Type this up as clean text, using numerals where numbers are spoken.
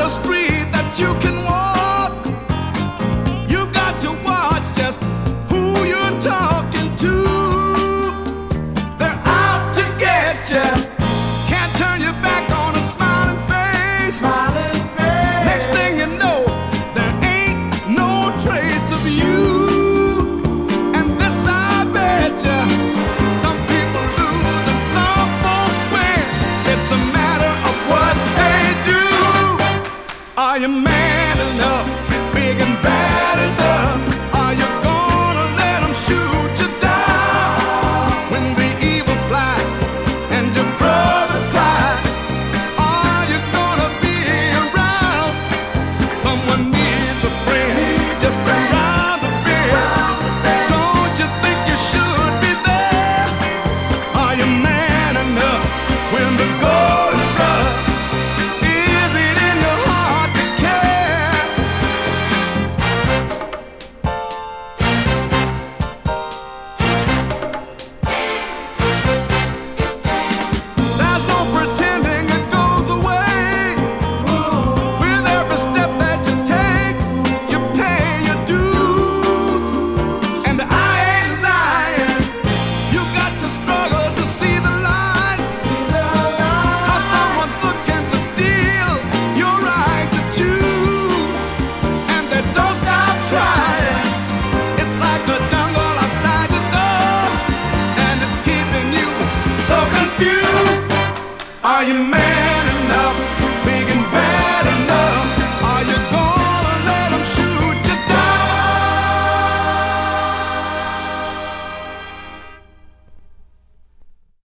a street that you can walk. You've got to watch just who you're talking to. They're out to get you. Can't turn your back on a smiling face. Smiling face. Next thing you know, there ain't no trace of you. And this I bet you, some people lose and some folks win. It's a matter of what they do. Are you man enough, big and bad enough? Are you gonna let them shoot you down when the evil flies and your brother cries? Are you gonna be around? Someone needs a friend just around the bend. Don't you think you should be there? Are you man enough when the going is rough? Is it in your heart to care? There's no pretending it goes away. With every step that you take, you pay your dues. And I ain't lying. You got to struggle to see the light. How someone's looking to steal your right to choose. And they don't stop trying. It's like a jungle outside the door, and it's keeping you so confused. Are you man enough?